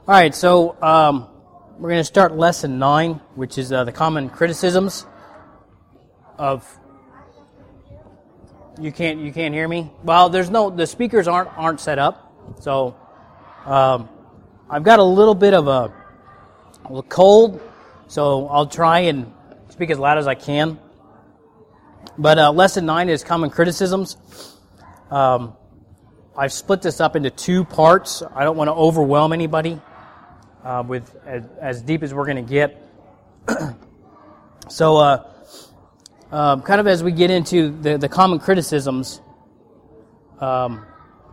All right, so we're going to start lesson 9, which is the common criticisms of. You can't hear me? Well, the speakers aren't set up, so I've got a little bit of a cold, so I'll try and speak as loud as I can. But lesson 9 is common criticisms. I've split this up into 2 parts. I don't want to overwhelm anybody with as deep as we're going to get. So, kind of as we get into the common criticisms, point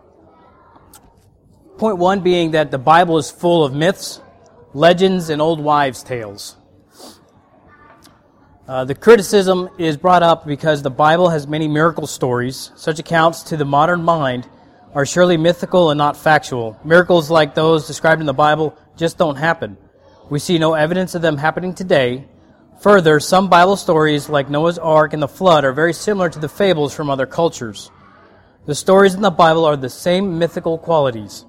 1 being that the Bible is full of myths, legends, and old wives' tales. The criticism is brought up because the Bible has many miracle stories. Such accounts to the modern mind are surely mythical and not factual. Miracles like those described in the Bible just don't happen. We see no evidence of them happening today. Further, some Bible stories like Noah's Ark and the flood are very similar to the fables from other cultures. The stories in the Bible are the same mythical qualities.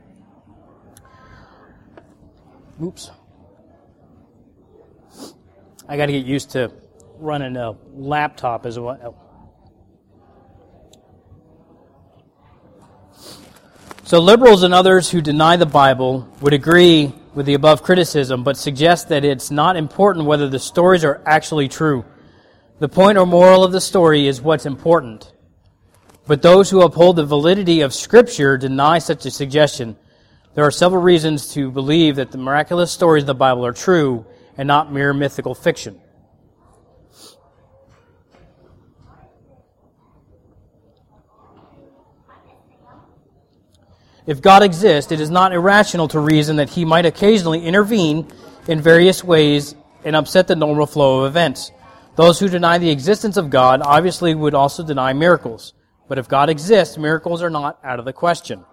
Oops. I got to get used to running a laptop as well. So liberals and others who deny the Bible would agree with the above criticism, but suggest that it's not important whether the stories are actually true. The point or moral of the story is what's important. But those who uphold the validity of Scripture deny such a suggestion. There are several reasons to believe that the miraculous stories of the Bible are true and not mere mythical fiction. If God exists, it is not irrational to reason that He might occasionally intervene in various ways and upset the normal flow of events. Those who deny the existence of God obviously would also deny miracles. But if God exists, miracles are not out of the question.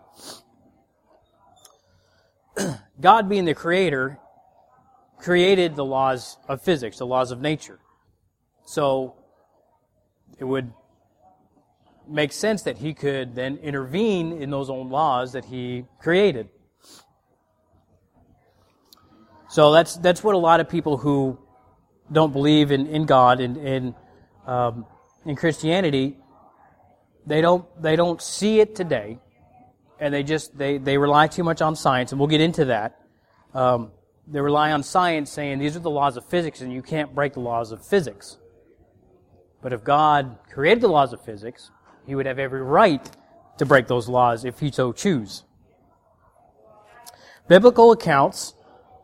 God, being the Creator, created the laws of physics, the laws of nature. So it would make sense that He could then intervene in those own laws that He created. So that's what a lot of people who don't believe in God and in Christianity, they don't see it today, and they rely too much on science, and we'll get into that. They rely on science, saying these are the laws of physics, and you can't break the laws of physics. But if God created the laws of physics, He would have every right to break those laws if He so choose. Biblical accounts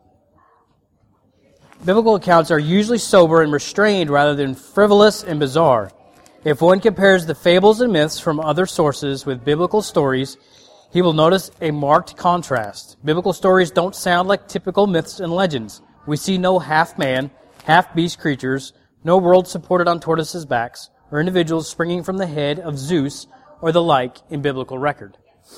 are usually sober and restrained rather than frivolous and bizarre. If one compares the fables and myths from other sources with biblical stories, he will notice a marked contrast. Biblical stories don't sound like typical myths and legends. We see no half-man, half-beast creatures, no world supported on tortoises' backs, or individuals springing from the head of Zeus or the like in biblical record.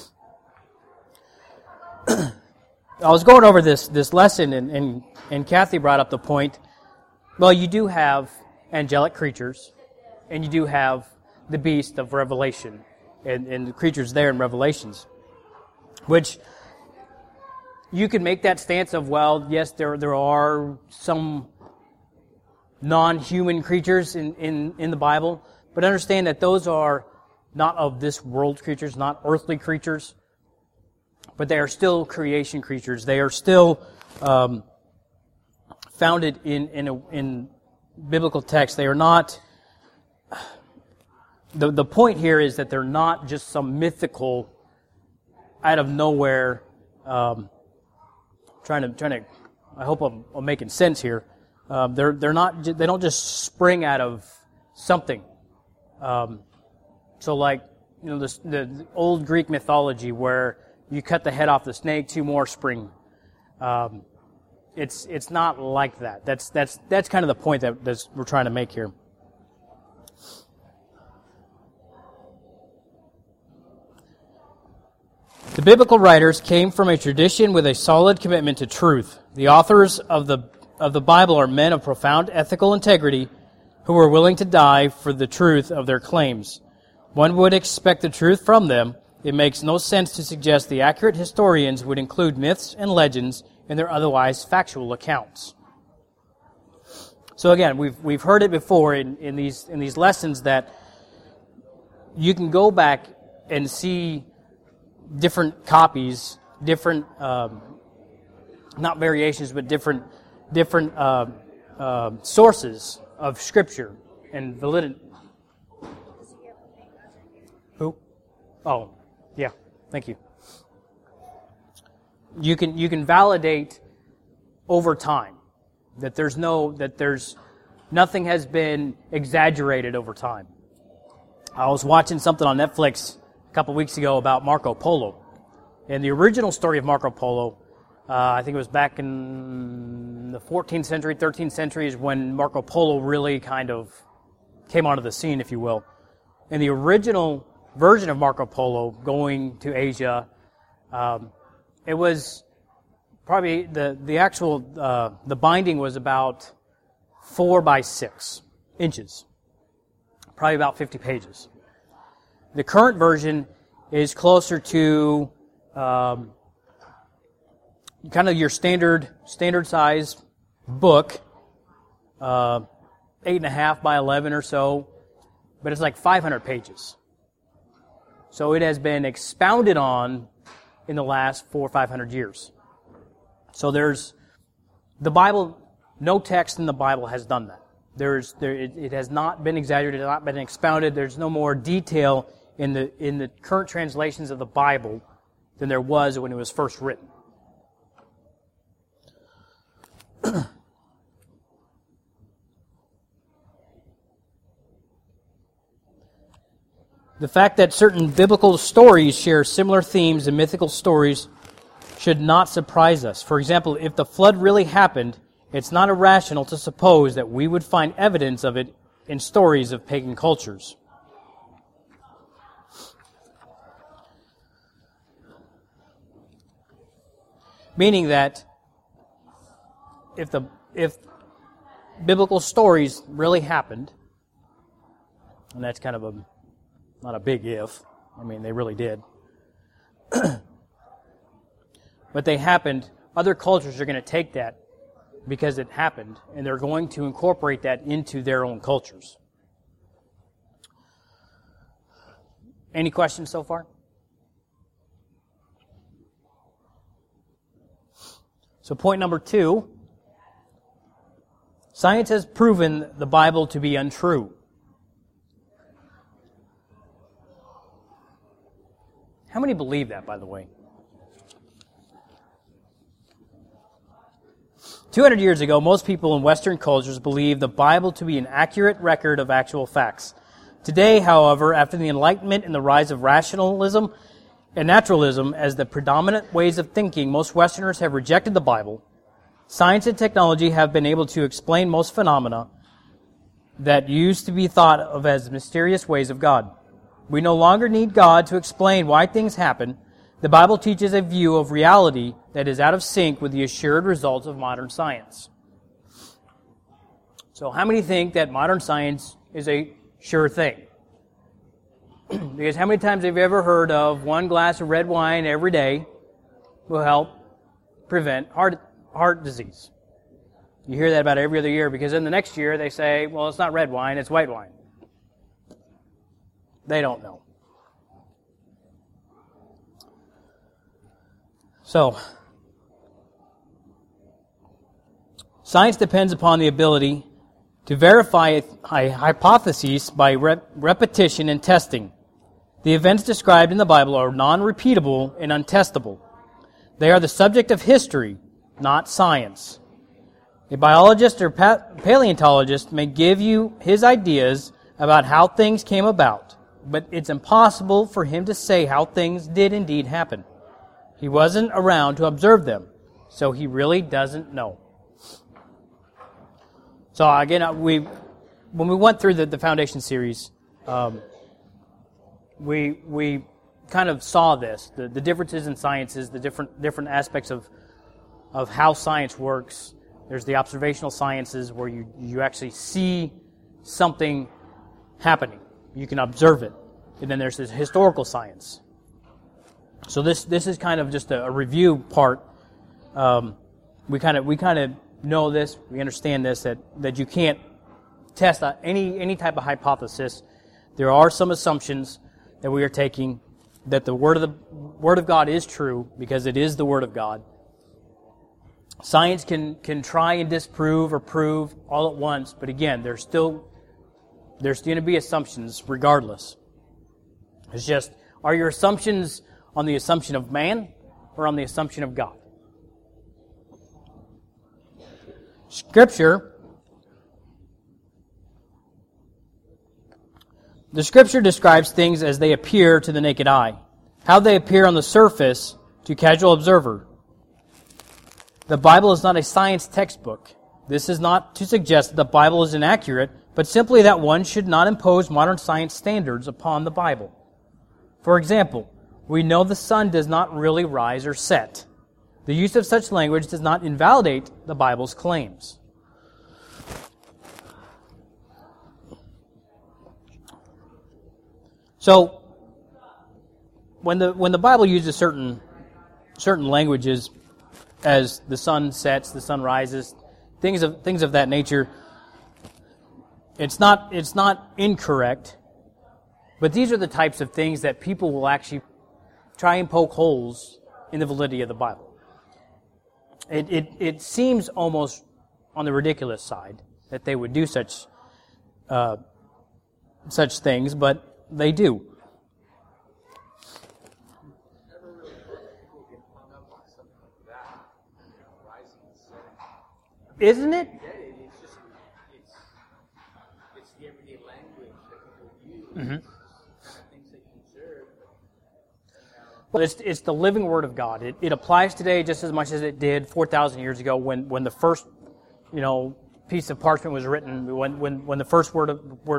I was going over this lesson, and Kathy brought up the point, well, you do have angelic creatures, and you do have the beast of Revelation, and the creatures there in Revelations, which you could make that stance of, well, yes, there are some non-human creatures in the Bible, but understand that those are not of this world creatures, not earthly creatures, but they are still creation creatures. They are still founded in biblical text. They are not. The point here is that they're not just some mythical, out of nowhere. Trying to. I hope I'm making sense here. They're not. They don't just spring out of something. So like, the old Greek mythology where you cut the head off the snake, 2 more spring. It's not like that. That's kind of the point that we're trying to make here. The biblical writers came from a tradition with a solid commitment to truth. The authors of the Bible are men of profound ethical integrity who were willing to die for the truth of their claims. One would expect the truth from them, it makes no sense to suggest the accurate historians would include myths and legends in their otherwise factual accounts. So again, we've heard it before in these lessons that you can go back and see different copies, different not variations, but different sources of Scripture and validity. Who? Oh, yeah. Thank you. You can validate over time that there's nothing has been exaggerated over time. I was watching something on Netflix a couple weeks ago about Marco Polo, and the original story of Marco Polo, I think it was back in the 14th century, 13th century is when Marco Polo really kind of came onto the scene, if you will. And the original version of Marco Polo going to Asia, it was probably the actual the binding was about 4 by 6 inches, probably about 50 pages. The current version is closer to kind of your standard size book, 8.5 by 11 or so, but it's like 500 pages. So it has been expounded on in the last 400 or 500 years. So there's the Bible. No text in the Bible has done that. It has not been exaggerated, it has not been expounded. There's no more detail in the current translations of the Bible than there was when it was first written. The fact that certain biblical stories share similar themes and mythical stories should not surprise us. For example, if the flood really happened, it's not irrational to suppose that we would find evidence of it in stories of pagan cultures. Meaning that if biblical stories really happened, and that's kind of not a big if, I mean they really did, but they happened, other cultures are going to take that because it happened, and they're going to incorporate that into their own cultures. Any questions so far? So point number 2, science has proven the Bible to be untrue. How many believe that, by the way? 200 years ago, most people in Western cultures believed the Bible to be an accurate record of actual facts. Today, however, after the Enlightenment and the rise of rationalism and naturalism as the predominant ways of thinking, most Westerners have rejected the Bible. Science and technology have been able to explain most phenomena that used to be thought of as mysterious ways of God. We no longer need God to explain why things happen. The Bible teaches a view of reality that is out of sync with the assured results of modern science. So how many think that modern science is a sure thing? Because how many times have you ever heard of 1 glass of red wine every day will help prevent heart disease? You hear that about every other year, because in the next year they say, well, it's not red wine, it's white wine. They don't know. So, science depends upon the ability to verify a hypothesis by repetition and testing. The events described in the Bible are non-repeatable and untestable. They are the subject of history, not science. A biologist or paleontologist may give you his ideas about how things came about, but it's impossible for him to say how things did indeed happen. He wasn't around to observe them, so he really doesn't know. So again, when we went through the Foundation series, we kind of saw this, the differences in sciences, the different aspects of how science works. There's the observational sciences where you actually see something happening. You can observe it. And then there's this historical science So this is kind of just a review part. We kind of know this, we understand this, that you can't test any type of hypothesis. There are some assumptions that we are taking, that the Word of God is true because it is the Word of God. Science can try and disprove or prove all at once, but again, there's going to be assumptions regardless. It's just, are your assumptions on the assumption of man or on the assumption of God? The Scripture describes things as they appear to the naked eye, how they appear on the surface to casual observer. The Bible is not a science textbook. This is not to suggest that the Bible is inaccurate, but simply that one should not impose modern science standards upon the Bible. For example, we know the sun does not really rise or set. The use of such language does not invalidate the Bible's claims. So, when the Bible uses certain languages, as the sun sets, the sun rises, things of that nature, it's not incorrect, but these are the types of things that people will actually try and poke holes in the validity of the Bible. It seems almost on the ridiculous side that they would do such things, but they do. Isn't it? It's the everyday language that people use. Mm-hmm. Things they conserve. Well, it's the living Word of God. It applies today just as much as it did 4,000 years ago when the first, piece of parchment was written. When the first when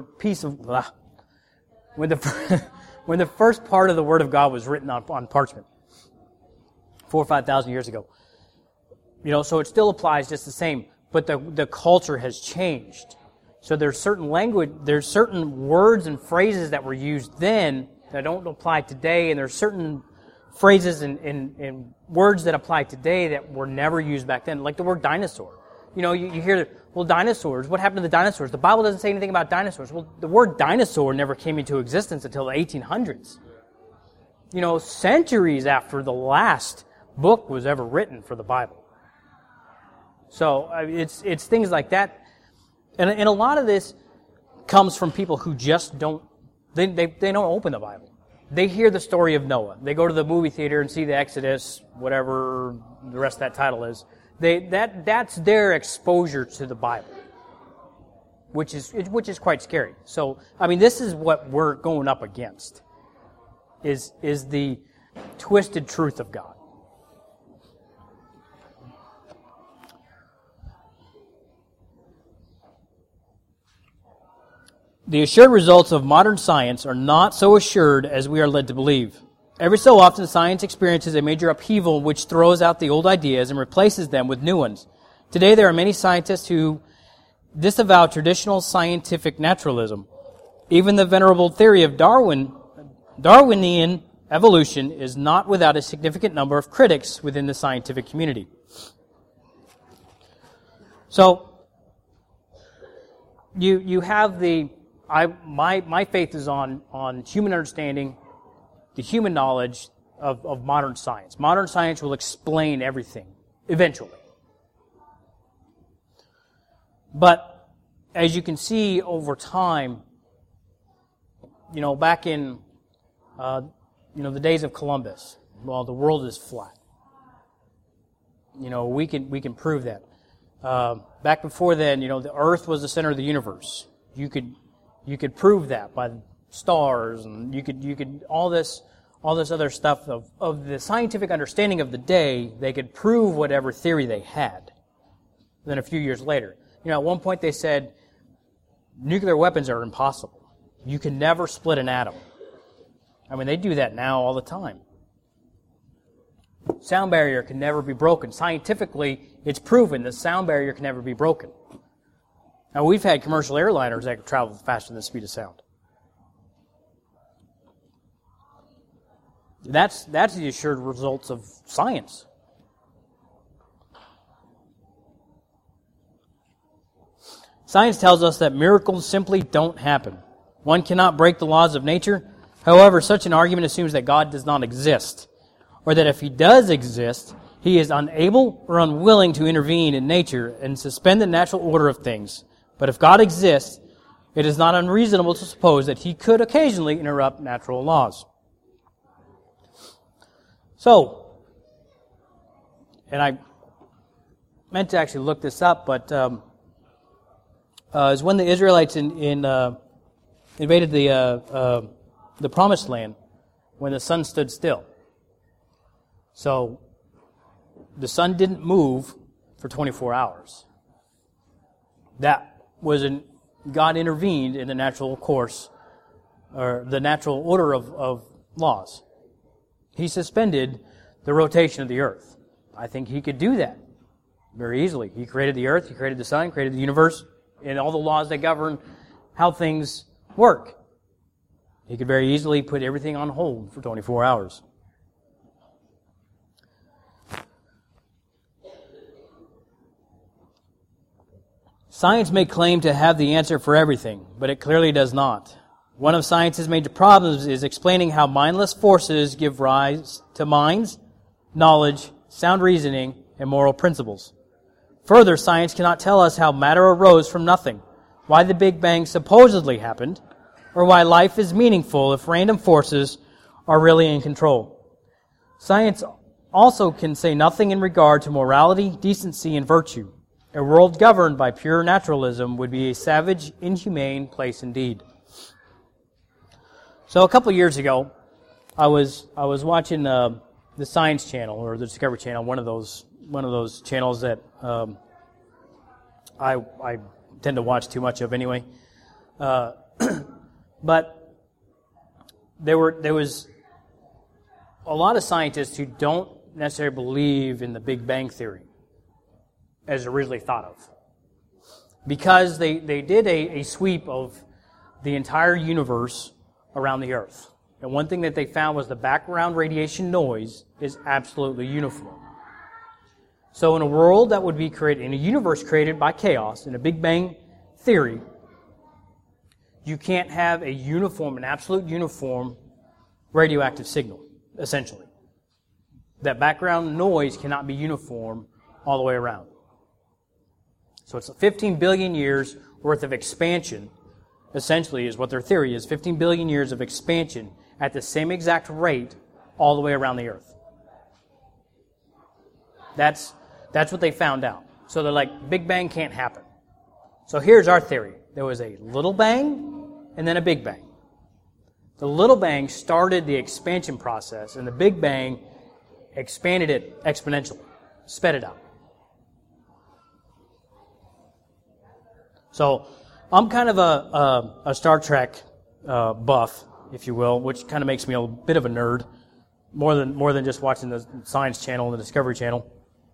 the first part of the Word of God was written on parchment, 4,000 or 5,000 years ago. So it still applies just the same, but the culture has changed. So there's certain words and phrases that were used then that don't apply today, and there's certain phrases and words that apply today that were never used back then, like the word dinosaur. You hear, well, dinosaurs, what happened to the dinosaurs? The Bible doesn't say anything about dinosaurs. Well, the word dinosaur never came into existence until the 1800s. Centuries after the last book was ever written for the Bible. So it's things like that, and a lot of this comes from people who just don't don't open the Bible. They hear the story of Noah. They go to the movie theater and see the Exodus, whatever the rest of that title is. That's their exposure to the Bible, which is quite scary. So this is what we're going up against, is the twisted truth of God. The assured results of modern science are not so assured as we are led to believe. Every so often, science experiences a major upheaval which throws out the old ideas and replaces them with new ones. Today, there are many scientists who disavow traditional scientific naturalism. Even the venerable theory of Darwinian evolution is not without a significant number of critics within the scientific community. So, you have my faith is on human understanding, the human knowledge of modern science. Modern science will explain everything, eventually. But, as you can see over time, back in, the days of Columbus, well, the world is flat. We can prove that. Back before then, the Earth was the center of the universe. You could prove that by stars, and you could all this other stuff of the scientific understanding of the day. They could prove whatever theory they had. Then a few years later, at one point they said nuclear weapons are impossible. You can never split an atom. They do that now all the time. Sound barrier can never be broken. Scientifically, it's proven the sound barrier can never be broken. Now, we've had commercial airliners that can travel faster than the speed of sound. That's the assured results of science. Science tells us that miracles simply don't happen. One cannot break the laws of nature. However, such an argument assumes that God does not exist, or that if He does exist, He is unable or unwilling to intervene in nature and suspend the natural order of things. But if God exists, it is not unreasonable to suppose that He could occasionally interrupt natural laws. So, and I meant to actually look this up, but is when the Israelites invaded the Promised Land, when the sun stood still. So, the sun didn't move for 24 hours. That was God intervened in the natural course, or the natural order of laws. He suspended the rotation of the earth. I think He could do that very easily. He created the earth, He created the sun, created the universe, and all the laws that govern how things work. He could very easily put everything on hold for 24 hours. Science may claim to have the answer for everything, but it clearly does not. One of science's major problems is explaining how mindless forces give rise to minds, knowledge, sound reasoning, and moral principles. Further, science cannot tell us how matter arose from nothing, why the Big Bang supposedly happened, or why life is meaningful if random forces are really in control. Science also can say nothing in regard to morality, decency, and virtue. A world governed by pure naturalism would be a savage, inhumane place indeed. So a couple years ago, I was watching the Science Channel or the Discovery Channel, one of those channels that I tend to watch too much of anyway. But there was a lot of scientists who don't necessarily believe in the Big Bang Theory as originally thought of, because they did a sweep of the entire universe around the earth. And one thing that they found was the background radiation noise is absolutely uniform. So in a world that would be created, in a universe created by chaos, in a Big Bang theory, you can't have a uniform, an absolute uniform radioactive signal, essentially. That background noise cannot be uniform all the way around. So it's 15 billion years worth of expansion, essentially, is what their theory is. 15 billion years of expansion at the same exact rate all the way around the earth. That's what they found out. So they're like, Big Bang can't happen. So here's our theory. There was a little bang and then a Big Bang. The little bang started the expansion process, and the Big Bang expanded it exponentially, sped it out. So I'm kind of a Star Trek buff, if you will, which kind of makes me a bit of a nerd, more than just watching the Science Channel and the Discovery Channel.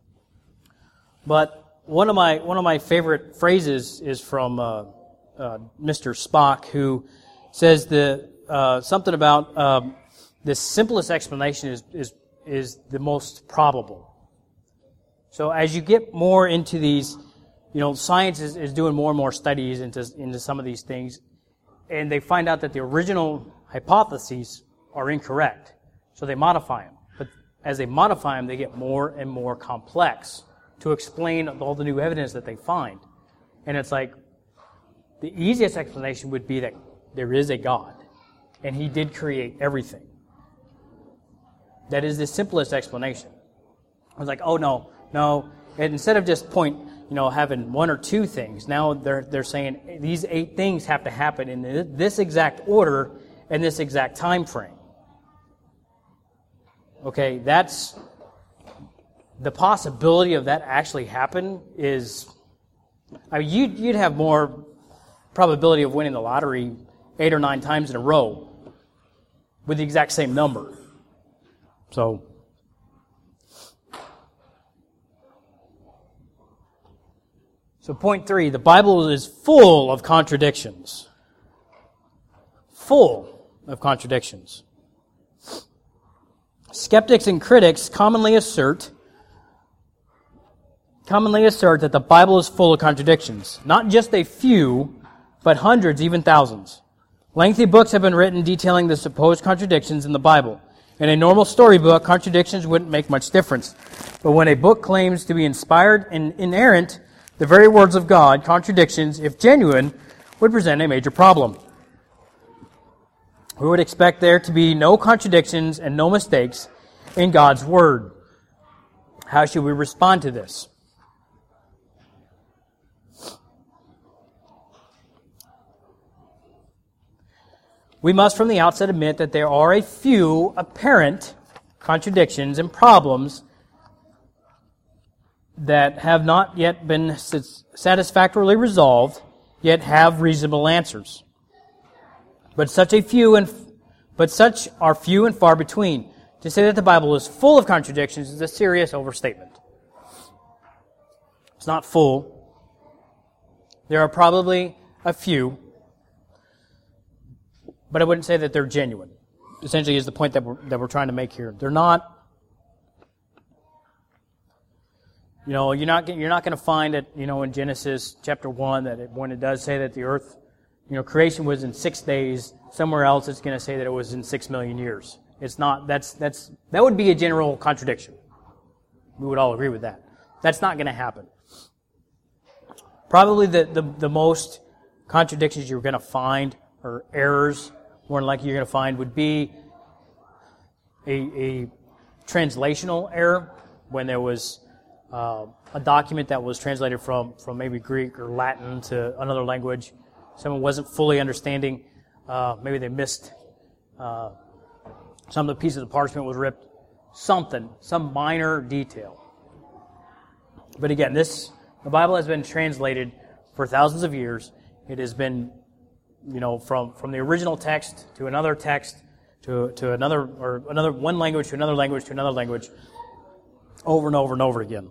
But one of my favorite phrases is from Mr. Spock, who says something about the simplest explanation is the most probable. So as you get more into these, science is doing more and more studies into some of these things, and they find out that the original hypotheses are incorrect. So they modify them. But as they modify them, they get more and more complex to explain all the new evidence that they find. And it's like, the easiest explanation would be that there is a God, and He did create everything. That is the simplest explanation. I was like, oh no. And instead of just having one or two things, now they're saying these 8 things have to happen in this exact order and this exact time frame. Okay, that's the possibility of that actually happen is, you'd have more probability of winning the lottery 8 or 9 times in a row with the exact same number. So point 3, the Bible is full of contradictions. Full of contradictions. Skeptics and critics commonly assert that the Bible is full of contradictions. Not just a few, but hundreds, even thousands. Lengthy books have been written detailing the supposed contradictions in the Bible. In a normal storybook, contradictions wouldn't make much difference. But when a book claims to be inspired and inerrant, the very words of God, contradictions, if genuine, would present a major problem. We would expect there to be no contradictions and no mistakes in God's Word. How should we respond to this? We must from the outset admit that there are a few apparent contradictions and problems that have not yet been satisfactorily resolved, yet have reasonable answers. But such are few and far between. To say that the Bible is full of contradictions is a serious overstatement. It's not full. There are probably a few, but I wouldn't say that they're genuine. Essentially, is the point that we're trying to make here. They're not. You're not going to find it. In Genesis chapter 1 that when it does say that the earth, creation was in 6 days. Somewhere else, it's going to say that it was in 6 million years. It's not. That would be a general contradiction. We would all agree with that. That's not going to happen. Probably the most contradictions you're going to find, or errors, more than likely you're going to find, would be a translational error when there was a document that was translated from maybe Greek or Latin to another language. Someone wasn't fully understanding. Maybe they missed some of the pieces of parchment was ripped. Some minor detail. But again, the Bible has been translated for thousands of years. It has been, from the original text to another text to another, or another one language to another language to another language, over and over and over again.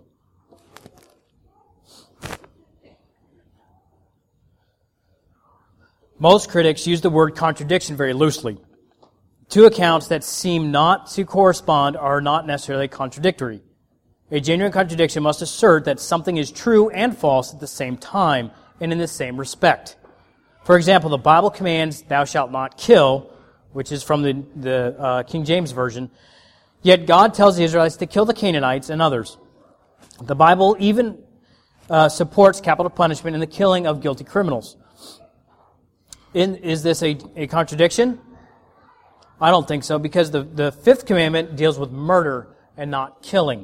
Most critics use the word contradiction very loosely. Two accounts that seem not to correspond are not necessarily contradictory. A genuine contradiction must assert that something is true and false at the same time and in the same respect. For example, the Bible commands, "Thou shalt not kill," which is from the King James Version, yet God tells the Israelites to kill the Canaanites and others. The Bible even supports capital punishment in the killing of guilty criminals. Is this a contradiction? I don't think so, because the fifth commandment deals with murder and not killing.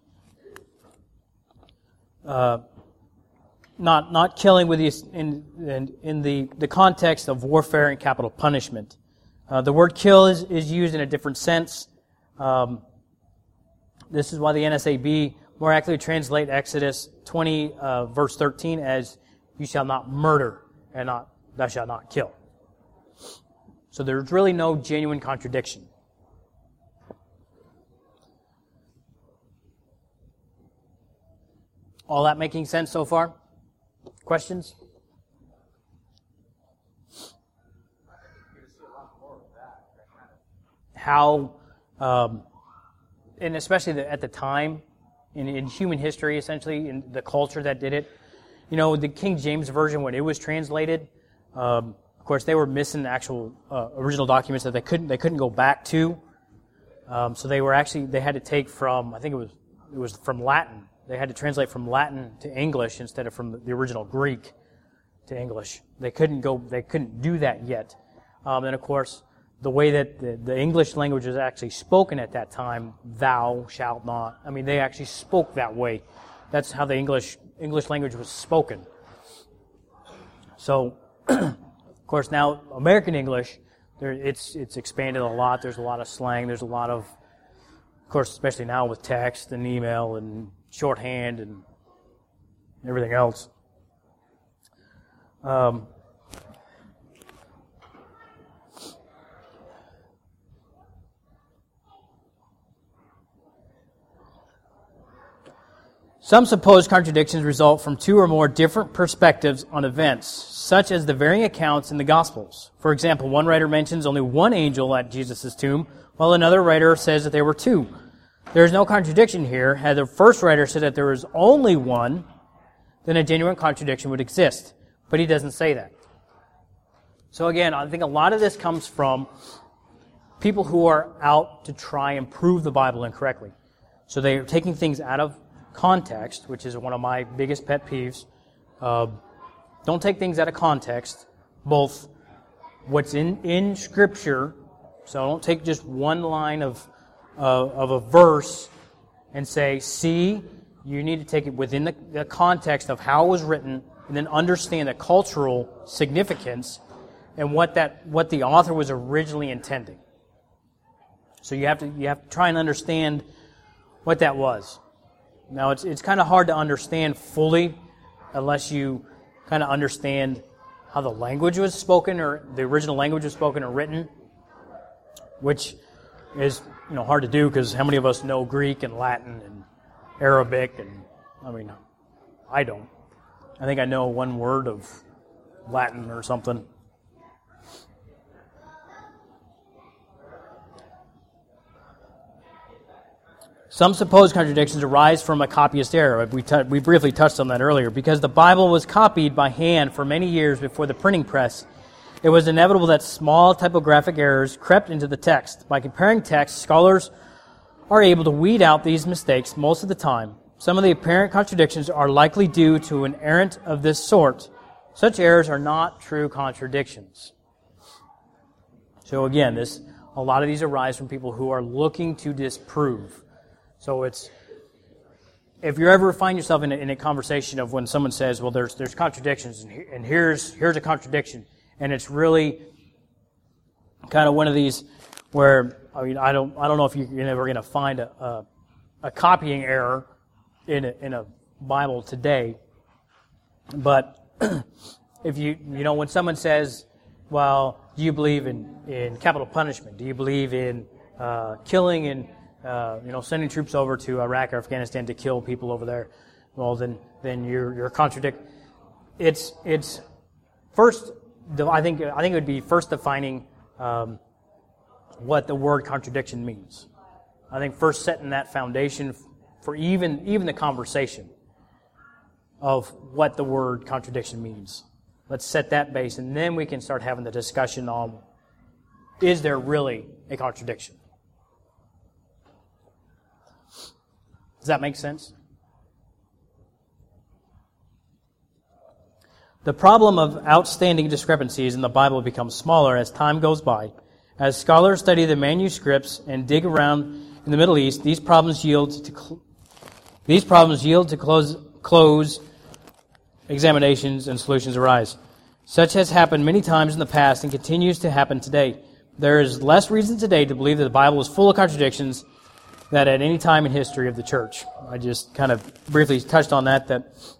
Not killing with in the context of warfare and capital punishment. The word kill is used in a different sense. This is why the NSAB more accurately translate Exodus 20 verse 13 as "You shall not murder," and not "Thou shalt not kill." So there's really no genuine contradiction. All that making sense so far? Questions? How, and especially at the time, in human history, essentially, in the culture that did it, the King James Version, when it was translated, of course, they were missing the actual original documents that they couldn't go back to. So they had to take from, I think it was from Latin. They had to translate from Latin to English instead of from the original Greek to English. They couldn't do that yet. And of course, the way that the English language was actually spoken at that time, "Thou shalt not." I mean, they actually spoke that way. That's how the English language was spoken. So, of course, now American English, it's expanded a lot. There's a lot of slang. There's a lot of course, especially now with text and email and shorthand and everything else. Some supposed contradictions result from two or more different perspectives on events, such as the varying accounts in the Gospels. For example, one writer mentions only one angel at Jesus' tomb, while another writer says that there were two. There is no contradiction here. Had the first writer said that there was only one, then a genuine contradiction would exist. But he doesn't say that. So again, I think a lot of this comes from people who are out to try and prove the Bible incorrectly. So they are taking things out of context, which is one of my biggest pet peeves. Don't take things out of context, both what's in Scripture. So don't take just one line of a verse and say, see, you need to take it within the context of how it was written, and then understand the cultural significance and what the author was originally intending. So you have to try and understand what that was. Now it's kind of hard to understand fully unless you kind of understand how the language was spoken, or the original language was spoken or written, which is hard to do because how many of us know Greek and Latin and Arabic? And I don't. I think I know one word of Latin or something. Some supposed contradictions arise from a copyist error. We briefly touched on that earlier. Because the Bible was copied by hand for many years before the printing press, it was inevitable that small typographic errors crept into the text. By comparing texts, scholars are able to weed out these mistakes most of the time. Some of the apparent contradictions are likely due to an error of this sort. Such errors are not true contradictions. So again, a lot of these arise from people who are looking to disprove. So if you ever find yourself in a conversation of when someone says, well, there's contradictions, and here's a contradiction, and it's really kind of one of these where, I don't know if you're never going to find a copying error in a Bible today, but if when someone says, well, do you believe in capital punishment? Do you believe in killing and sending troops over to Iraq or Afghanistan to kill people over there? Well, then you're contradicting. It's first. I think it would be first defining what the word contradiction means. I think first setting that foundation for even the conversation of what the word contradiction means. Let's set that base, and then we can start having the discussion on, is there really a contradiction? Does that make sense? The problem of outstanding discrepancies in the Bible becomes smaller as time goes by. As scholars study the manuscripts and dig around in the Middle East, these problems yield to close examinations and solutions arise. Such has happened many times in the past and continues to happen today. There is less reason today to believe that the Bible is full of contradictions than at any time in history of the church. I just kind of briefly touched on that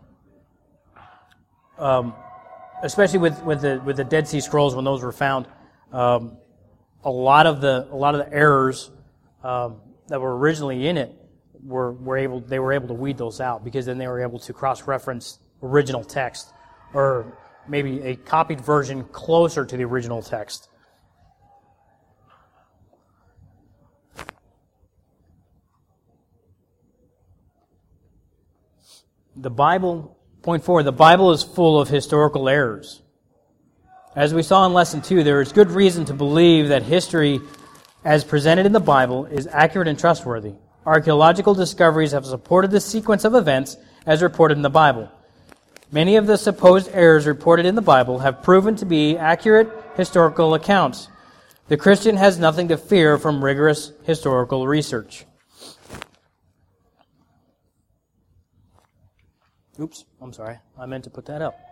especially with the Dead Sea Scrolls, when those were found, a lot of the errors that were originally in it they were able to weed those out, because then they were able to cross-reference original text, or maybe a copied version closer to the original text. Point 4, the Bible is full of historical errors. As we saw in Lesson 2, there is good reason to believe that history as presented in the Bible is accurate and trustworthy. Archaeological discoveries have supported the sequence of events as reported in the Bible. Many of the supposed errors reported in the Bible have proven to be accurate historical accounts. The Christian has nothing to fear from rigorous historical research. Oops, I'm sorry. I meant to put that up.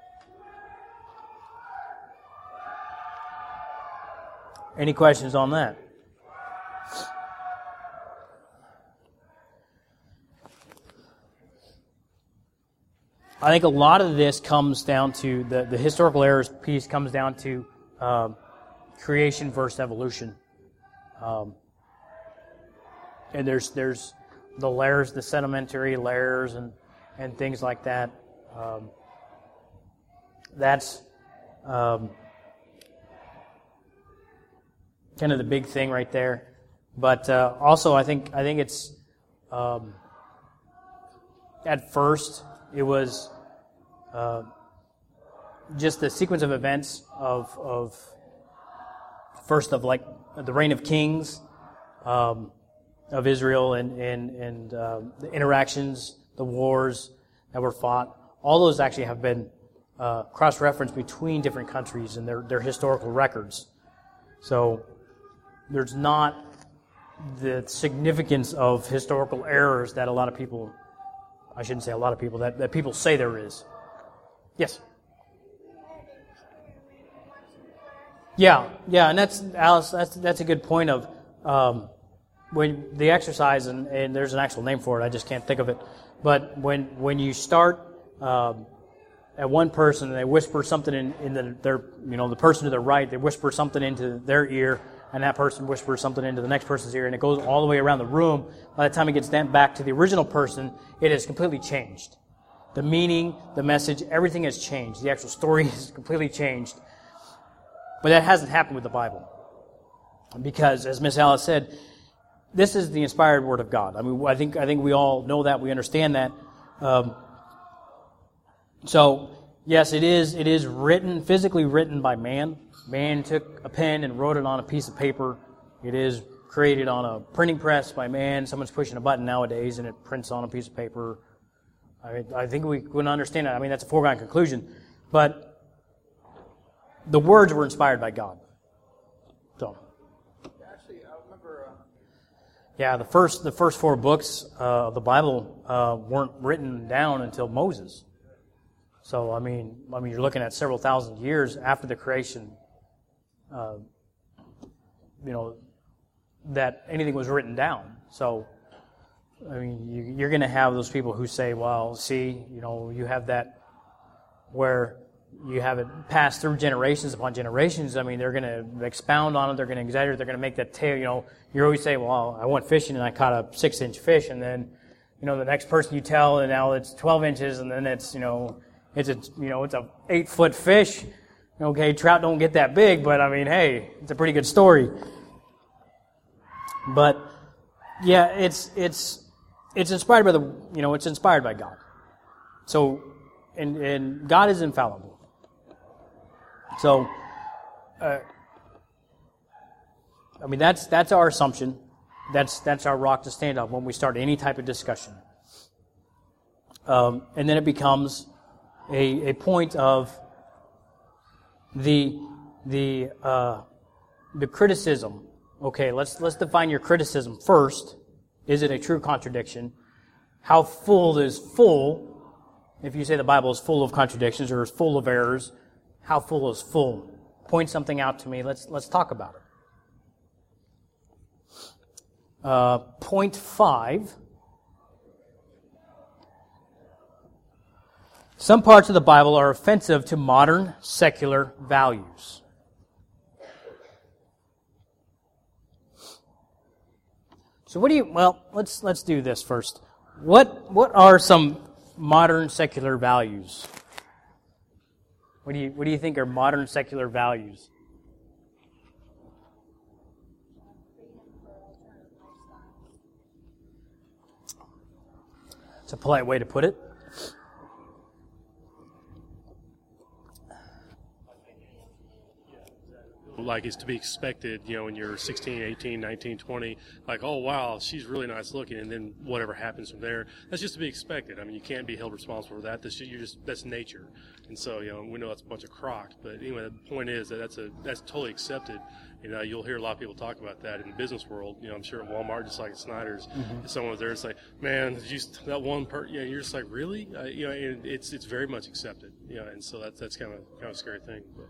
Any questions on that? I think a lot of this comes down to, the historical errors piece comes down to creation versus evolution. And there's the layers, the sedimentary layers, and and things like that. That's kind of the big thing right there. But also, I think it's at first it was just the sequence of events of first of like the reign of kings of Israel and the interactions, the wars that were fought. All those actually have been cross-referenced between different countries and their historical records. So there's not the significance of historical errors that a lot of people, I shouldn't say a lot of people, that people say there is. Yes? Yeah, and that's, Alice, that's a good point of when the exercise, and there's an actual name for it, I just can't think of it, but when you start at one person and they whisper something in their, the person to their right, they whisper something into their ear, and that person whispers something into the next person's ear, and it goes all the way around the room. By the time it gets back to the original person, it has completely changed. The meaning, the message, everything has changed. The actual story has completely changed. But that hasn't happened with the Bible. Because, as Miss Alice said, this is the inspired Word of God. I mean, I think we all know that, we understand that. So, yes, it is written, physically written by man. Man took a pen and wrote it on a piece of paper. It is created on a printing press by man. Someone's pushing a button nowadays and it prints on a piece of paper. I think we wouldn't understand that. I mean, that's a foregone conclusion. But the words were inspired by God. So. Actually, I remember. Yeah, the first 4 books of the Bible weren't written down until Moses. So I mean, you're looking at several thousand years after the creation. That anything was written down. So, I mean, you're going to have those people who say, well, see, you have that where you have it passed through generations upon generations. I mean, they're going to expound on it. They're going to exaggerate. They're going to make that tale. You always say, well, I went fishing and I caught a 6-inch fish, and then, the next person you tell, and now it's 12 inches, and then it's, it's a 8-foot fish. Okay, trout don't get that big, but I mean, hey, it's a pretty good story. But yeah, it's inspired by it's inspired by God. So, and God is infallible. So, I mean, that's our assumption. That's our rock to stand on when we start any type of discussion. And then it becomes a point of the criticism. Okay, let's define your criticism first. Is it a true contradiction? How full is full? If you say the Bible is full of contradictions or is full of errors, how full is full? Point something out to me. Let's talk about it. Point 5. Some parts of the Bible are offensive to modern secular values. So let's do this first. What are some modern secular values? What do you think are modern secular values? It's a polite way to put it. Like it's to be expected, when you're 16, 18, 19, 20, like, oh, wow, she's really nice looking, and then whatever happens from there, that's just to be expected. I mean, you can't be held responsible for that. That's nature. And so, we know that's a bunch of crock. But anyway, the point is that that's totally accepted. You'll hear a lot of people talk about that in the business world. I'm sure at Walmart, just like at Snyder's, if someone was there and say, man, that one part, you're just like, really? And it's very much accepted. And so that's kind of a scary thing. But.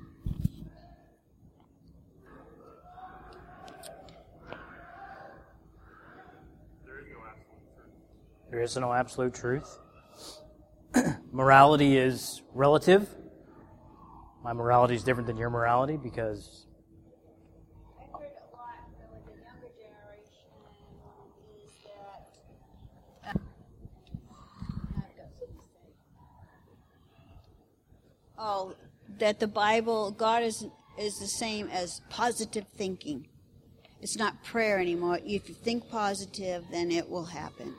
There is no absolute truth. Morality is relative. My morality is different than your morality because... I heard a lot with the younger generation is that... Oh, that the Bible, God is the same as positive thinking. It's not prayer anymore. If you think positive, then it will happen.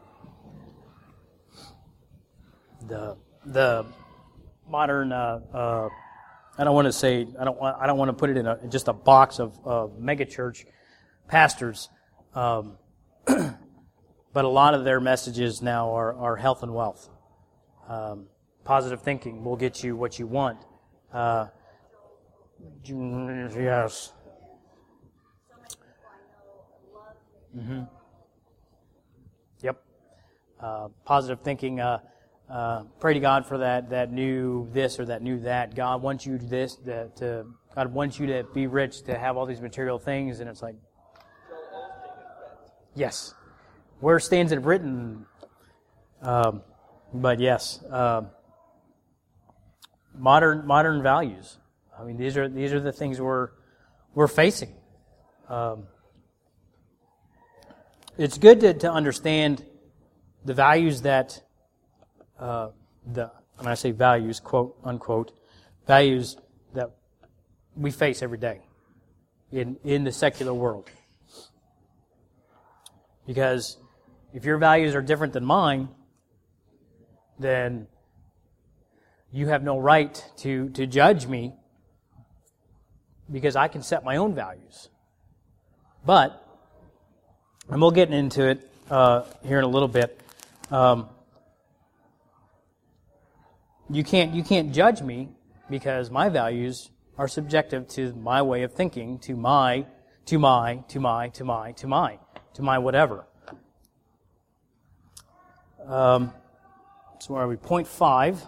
The modern I don't want to say I don't want to put it in just a box of megachurch pastors, but a lot of their messages now are health and wealth. Positive thinking will get you what you want. Yes. Mm-hmm. Yep. Positive thinking. Pray to God for that new this or that new that. God wants you to this. God wants you to be rich, to have all these material things, and it's like, yes. Where stands it written? But yes, modern values. I mean, these are the things we're facing. It's good to understand the values that when I say values, quote unquote, values that we face every day in the secular world. Because if your values are different than mine, then you have no right to judge me, because I can set my own values. But, and we'll get into it here in a little bit, you can't judge me, because my values are subjective to my way of thinking, to my whatever. So where are we? Point 5.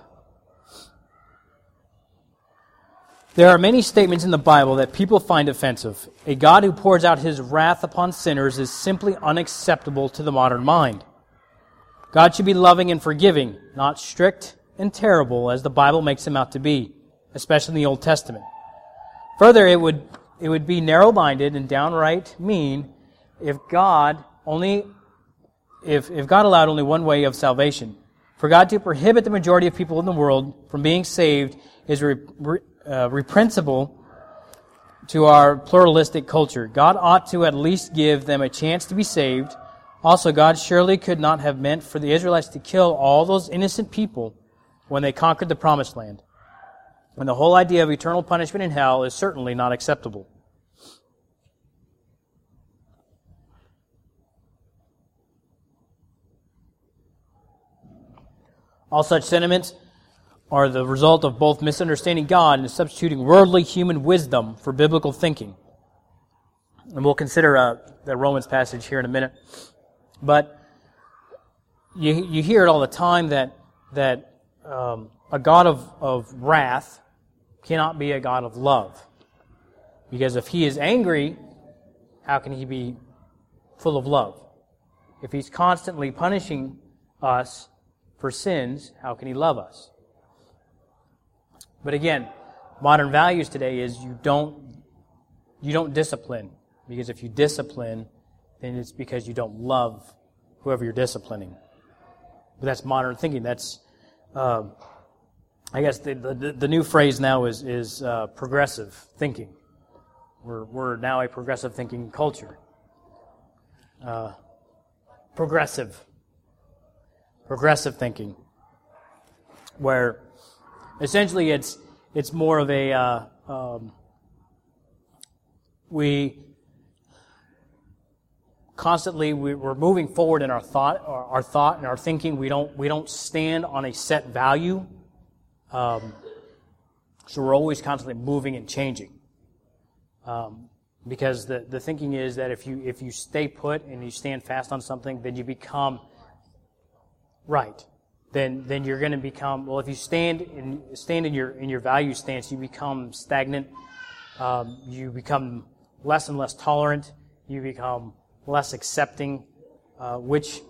There are many statements in the Bible that people find offensive. A God who pours out His wrath upon sinners is simply unacceptable to the modern mind. God should be loving and forgiving, not strict and terrible as the Bible makes Him out to be, especially in the Old Testament. Further, it would be narrow-minded and downright mean if God allowed only one way of salvation. For God to prohibit the majority of people in the world from being saved is reprehensible to our pluralistic culture. God ought to at least give them a chance to be saved. Also, God surely could not have meant for the Israelites to kill all those innocent people when they conquered the Promised Land. And the whole idea of eternal punishment in hell is certainly not acceptable. All such sentiments are the result of both misunderstanding God and substituting worldly human wisdom for biblical thinking. And we'll consider the Romans passage here in a minute. But you hear it all the time that a God of wrath cannot be a God of love. Because if He is angry, how can He be full of love? If He's constantly punishing us for sins, how can He love us? But again, modern values today is you don't discipline, because if you discipline, then it's because you don't love whoever you're disciplining. But that's modern thinking. That's I guess the new phrase now is progressive thinking. We're now a progressive thinking culture. Progressive thinking, where essentially it's more of a we're moving forward in our thought and our thinking. We don't stand on a set value, so we're always constantly moving and changing. Because the thinking is that if you stay put and you stand fast on something, then you become right. Then you're going to become, well, if you stand in your value stance, you become stagnant. You become less and less tolerant. You become less accepting, which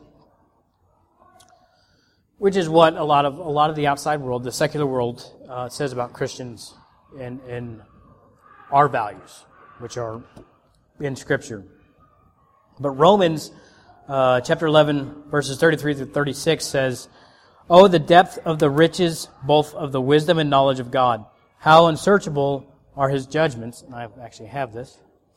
is what a lot of the outside world, the secular world, says about Christians and our values, which are in Scripture. But Romans chapter 11, verses 33 through 36 says, Oh, the depth of the riches, both of the wisdom and knowledge of God. How unsearchable are His judgments. And I actually have this.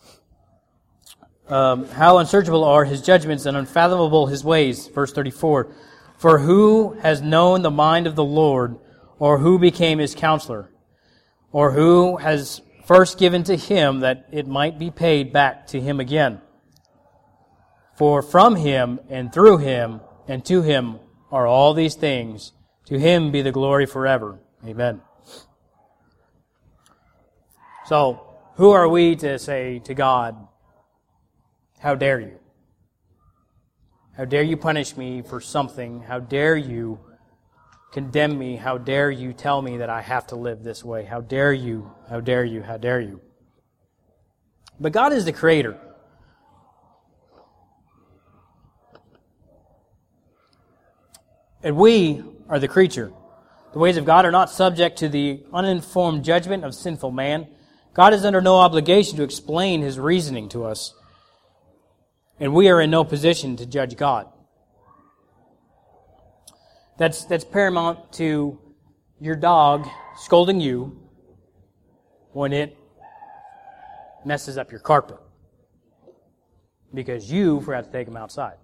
How unsearchable are His judgments and unfathomable His ways. Verse 34. For who has known the mind of the Lord, or who became His counselor? Or who has first given to Him that it might be paid back to Him again? For from Him and through Him and to Him are all these things. To Him be the glory forever. Amen. So, who are we to say to God, how dare you? How dare you punish me for something? How dare you condemn me? How dare you tell me that I have to live this way? How dare you? How dare you? How dare you? But God is the Creator. And we are the creature. The ways of God are not subject to the uninformed judgment of sinful man. God is under no obligation to explain His reasoning to us. And we are in no position to judge God. That's paramount to your dog scolding you when it messes up your carpet because you forgot to take him outside.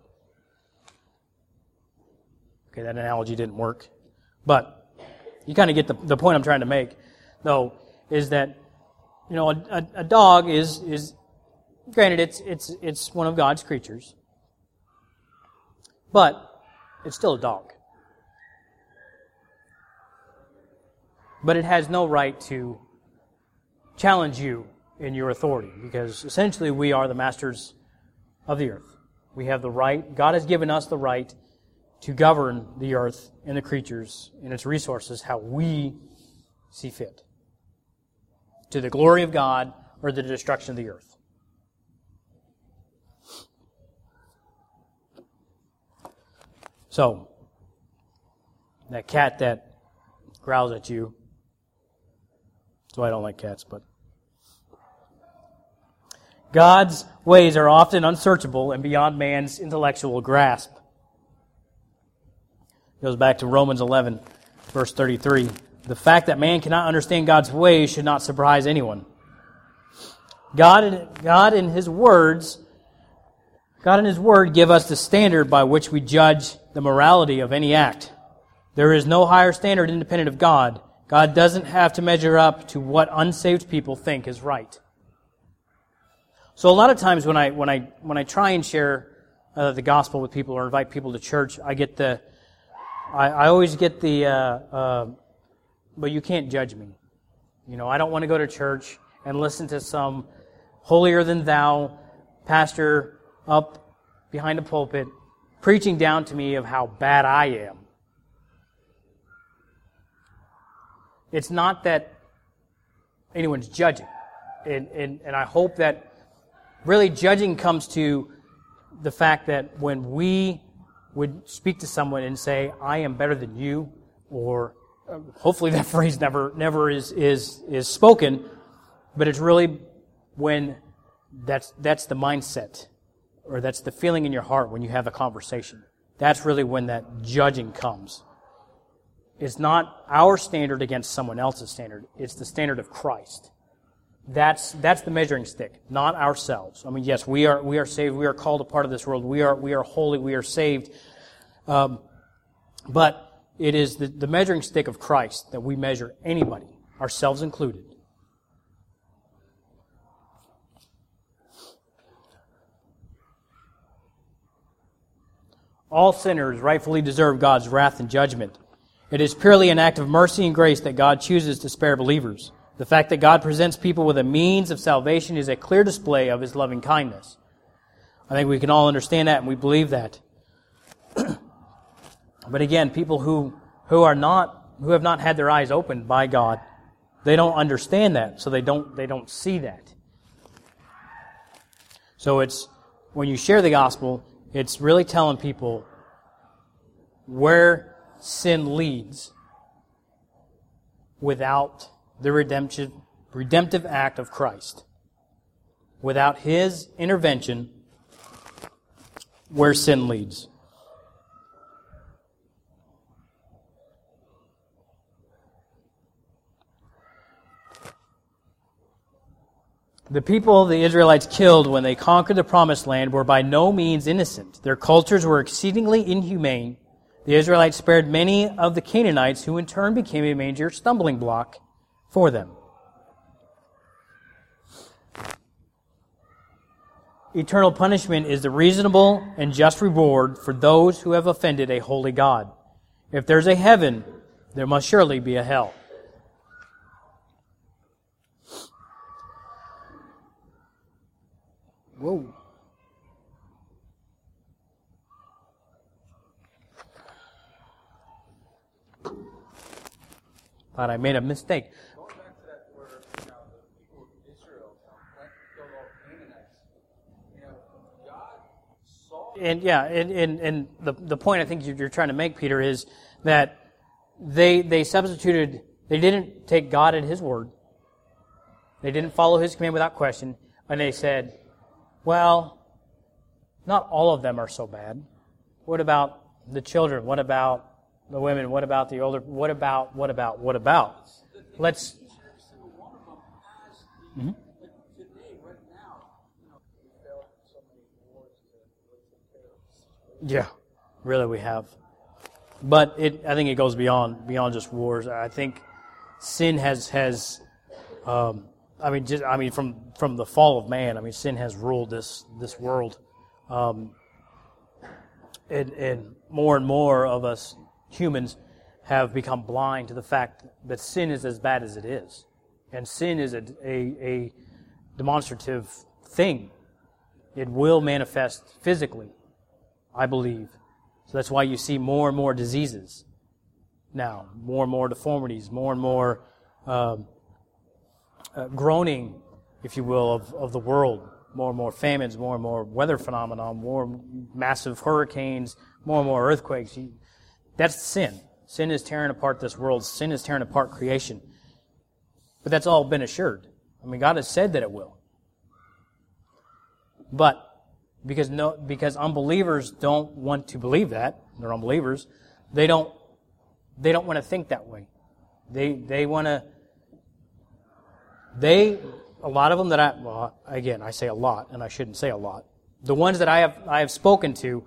Okay, that analogy didn't work. But you kind of get the point I'm trying to make, though, is that, you know, a dog is granted it's one of God's creatures, but it's still a dog. But it has no right to challenge you in your authority, because essentially we are the masters of the earth. We have the right, God has given us the right to govern the earth and the creatures and its resources how we see fit, to the glory of God or the destruction of the earth. So, that cat that growls at you, so I don't like cats, but God's ways are often unsearchable and beyond man's intellectual grasp. It goes back to Romans 11, verse 33. The fact that man cannot understand God's ways should not surprise anyone. God in His Word give us the standard by which we judge the morality of any act. There is no higher standard independent of God. God doesn't have to measure up to what unsaved people think is right. So a lot of times when I try and share the gospel with people or invite people to church, I always get but you can't judge me. You know, I don't want to go to church and listen to some holier than thou pastor up behind a pulpit preaching down to me of how bad I am. It's not that anyone's judging. And I hope that really judging comes to the fact that when we would speak to someone and say, I am better than you, or hopefully that phrase never is spoken, but it's really when that's the mindset, or that's the feeling in your heart when you have a conversation. That's really when that judging comes. It's not our standard against someone else's standard. It's the standard of Christ. That's the measuring stick, not ourselves. I mean, yes, we are saved. We are called a part of this world. We are holy. We are saved. But it is the measuring stick of Christ that we measure anybody, ourselves included. All sinners rightfully deserve God's wrath and judgment. It is purely an act of mercy and grace that God chooses to spare believers. The fact that God presents people with a means of salvation is a clear display of His loving kindness. I think we can all understand that, and we believe that. But again, people who have not had their eyes opened by God, they don't understand that, so they don't see that. So it's when you share the gospel, it's really telling people where sin leads without the redemptive act of Christ. Without His intervention, where sin leads. The people the Israelites killed when they conquered the Promised Land were by no means innocent. Their cultures were exceedingly inhumane. The Israelites spared many of the Canaanites, who in turn became a major stumbling block for them. Eternal punishment is the reasonable and just reward for those who have offended a holy God. If there's a heaven, there must surely be a hell. Whoa. Thought I made a mistake. Going back to that where the people of Israel went and killed all the Canaanites, God saw. And the point I think you're trying to make, Peter, is that they substituted. They didn't take God at His word. They didn't follow His command without question, and they said, well, not all of them are so bad. What about the children? What about the women? What about the older? What about? Let's. Mm-hmm. Yeah, really we have. But I think it goes beyond just wars. I think sin has from the fall of man, sin has ruled this world. And more of us humans have become blind to the fact that sin is as bad as it is. And sin is a demonstrative thing. It will manifest physically, I believe. So that's why you see more and more diseases now, more and more deformities, more and more groaning, if you will, of the world, more and more famines, more and more weather phenomena, more massive hurricanes, more and more earthquakes. That's sin. Sin is tearing apart this world. Sin is tearing apart creation. But that's all been assured. God has said that it will. But because unbelievers don't want to believe that, they're unbelievers, they don't want to think that way. They want to. A lot of them that I say a lot, and I shouldn't say a lot. The ones that I have spoken to,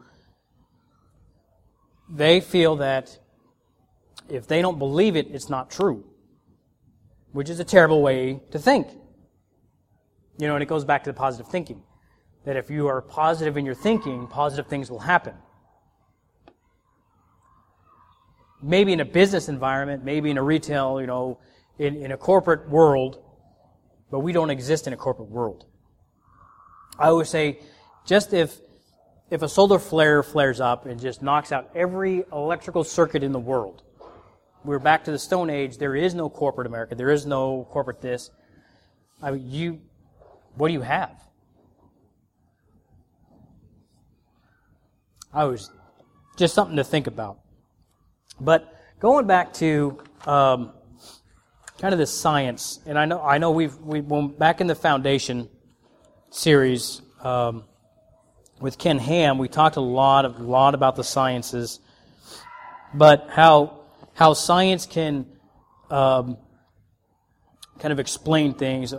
they feel that if they don't believe it, it's not true, which is a terrible way to think. And it goes back to the positive thinking, that if you are positive in your thinking, positive things will happen. Maybe in a business environment, maybe in a retail, in a corporate world, but we don't exist in a corporate world. I always say, just if a solar flare flares up and just knocks out every electrical circuit in the world, we're back to the Stone Age. There is no corporate America. There is no corporate this. What do you have? Just something to think about. But going back to kind of this science, and I know we back in the Foundation series with Ken Ham, we talked a lot about the sciences, but how science can kind of explain things.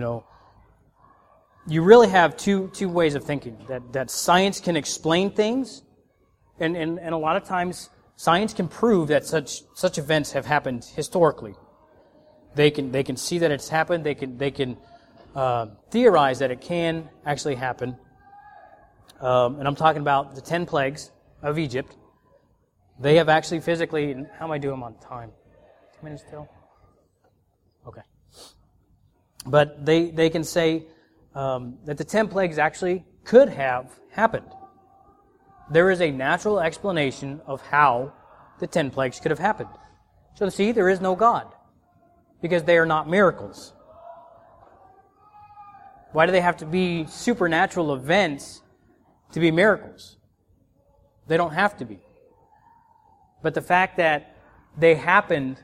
You really have two ways of thinking. That science can explain things, and a lot of times science can prove that such events have happened historically. They can see that it's happened. They can theorize that it can actually happen. And I'm talking about the 10 plagues of Egypt. They have actually physically. How am I doing on time? 2 minutes till? Okay. But they can say that the 10 plagues actually could have happened. There is a natural explanation of how the 10 plagues could have happened. So see, there is no God, because they are not miracles. Why do they have to be supernatural events to be miracles? They don't have to be. But the fact that they happened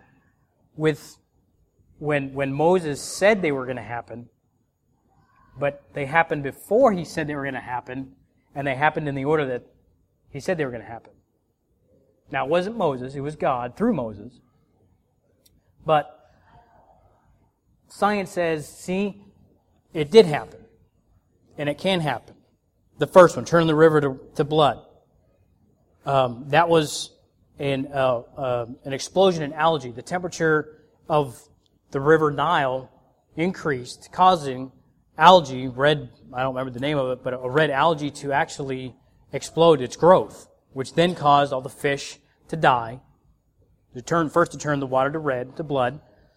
when Moses said they were going to happen, but they happened before he said they were going to happen, and they happened in the order that he said they were going to happen. Now, it wasn't Moses, it was God through Moses. But science says, see, it did happen. And it can happen. The first one, turning the river to blood. That was an explosion in algae. The temperature of the river Nile increased, causing algae, red, I don't remember the name of it, but a red algae to actually explode its growth, which then caused all the fish to die. To turn the water to blood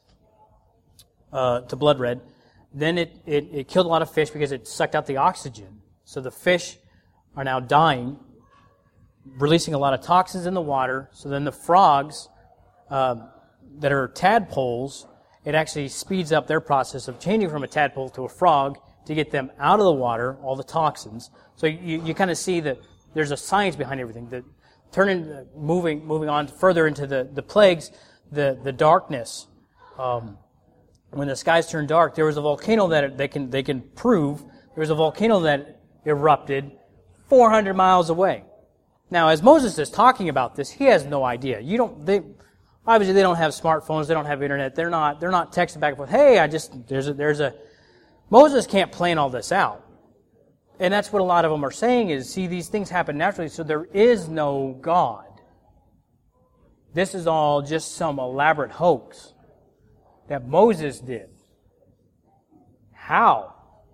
red. Then it killed a lot of fish because it sucked out the oxygen. So the fish are now dying, releasing a lot of toxins in the water. So then the frogs that are tadpoles, it actually speeds up their process of changing from a tadpole to a frog to get them out of the water, all the toxins. So you kind of see that there's a science behind everything. Moving on further into the plagues, the darkness. When the skies turned dark, there was a volcano that they can prove there was a volcano that erupted 400 miles away. Now, as Moses is talking about this, he has no idea. Obviously they don't have smartphones, they don't have internet, they're not texting back and forth. Hey, Moses can't plan all this out. And that's what a lot of them are saying is, see, these things happen naturally, so there is no God. This is all just some elaborate hoax that Moses did. How?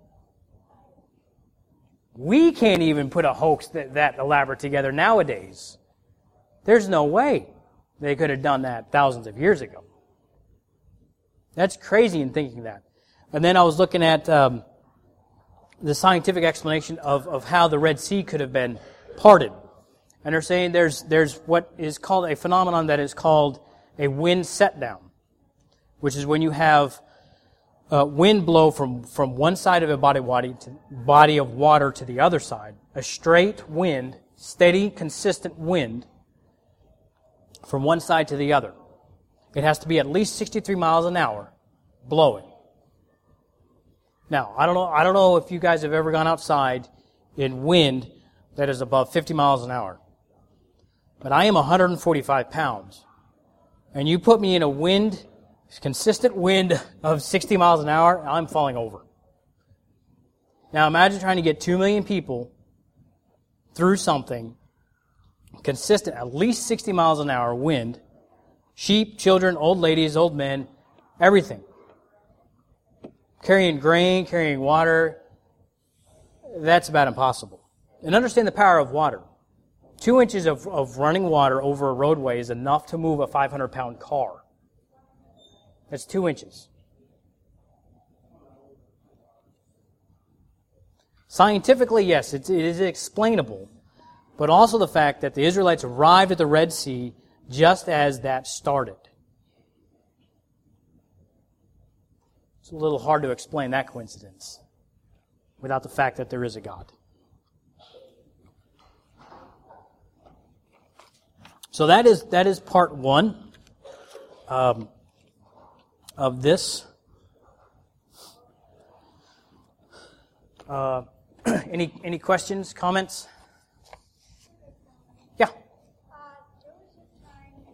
We can't even put a hoax that elaborate together nowadays. There's no way they could have done that thousands of years ago. That's crazy in thinking that. And then I was looking at the scientific explanation of how the Red Sea could have been parted. And they're saying there's what is called a phenomenon that is called a wind set down, which is when you have wind blow from one side of a body of water to the other side. A straight wind, steady, consistent wind from one side to the other. It has to be at least 63 miles an hour blowing. Now, I don't know if you guys have ever gone outside in wind that is above 50 miles an hour. But I am 145 pounds. And you put me in a consistent wind of 60 miles an hour, I'm falling over. Now imagine trying to get 2 million people through something consistent, at least 60 miles an hour wind, sheep, children, old ladies, old men, everything. Carrying grain, carrying water, that's about impossible. And understand the power of water. 2 inches of running water over a roadway is enough to move a 500-pound car. That's 2 inches. Scientifically, yes, it is explainable, but also the fact that the Israelites arrived at the Red Sea just as that started. It's a little hard to explain that coincidence without the fact that there is a God. So that is part one of this. Any questions, comments? Yeah. There was a time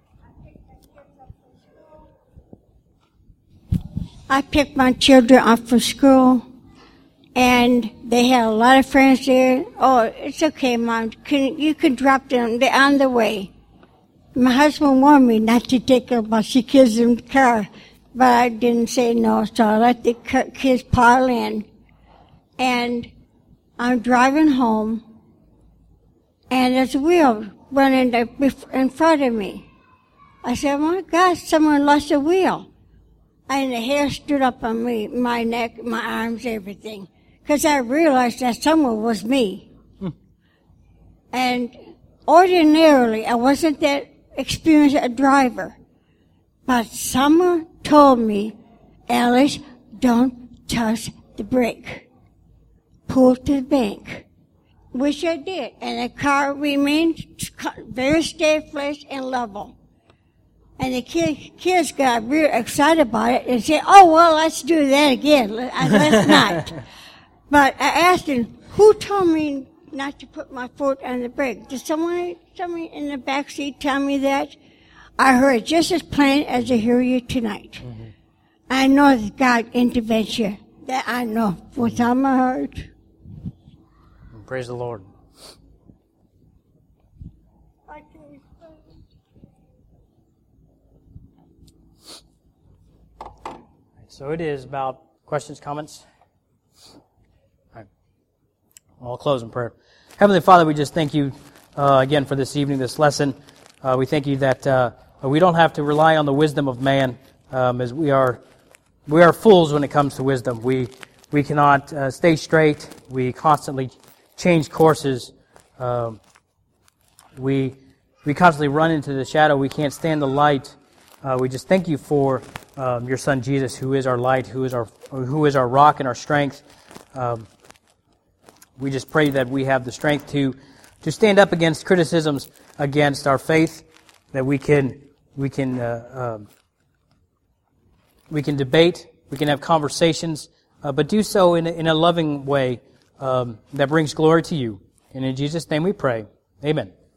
that I picked my children up from school, and they had a lot of friends there. Oh, it's okay, Mom. You can drop them. They're on the way. My husband warned me not to take a bunch of kids in the car, but I didn't say no, so I let the kids pile in. And I'm driving home, and there's a wheel running in front of me. I said, oh my God, someone lost a wheel. And the hair stood up on me, my neck, my arms, everything. Because I realized that someone was me. And ordinarily, I wasn't that experienced a driver. But someone told me, Alice, don't touch the brake. Pull to the bank. Which I did. And the car remained very steadfast and level. And the kids got real excited about it and said, oh, well, let's do that again. Let's not. But I asked him, who told me not to put my foot on the brake? Did someone in the back seat tell me that? I heard just as plain as I hear you tonight. Mm-hmm. I know that God intervention That I know with all my heart. Praise the Lord. So it is about questions, comments? All right. I'll close in prayer. Heavenly Father, we just thank you again for this evening, this lesson. We thank you that we don't have to rely on the wisdom of man, as we are fools when it comes to wisdom. We cannot stay straight. We constantly change courses. We constantly run into the shadow. We can't stand the light. We just thank you for your Son Jesus, who is our light, who is our rock and our strength. We just pray that we have the strength to stand up against criticisms against our faith, that we can debate, we can have conversations, but do so in a loving way that brings glory to you. And in Jesus' name we pray. Amen.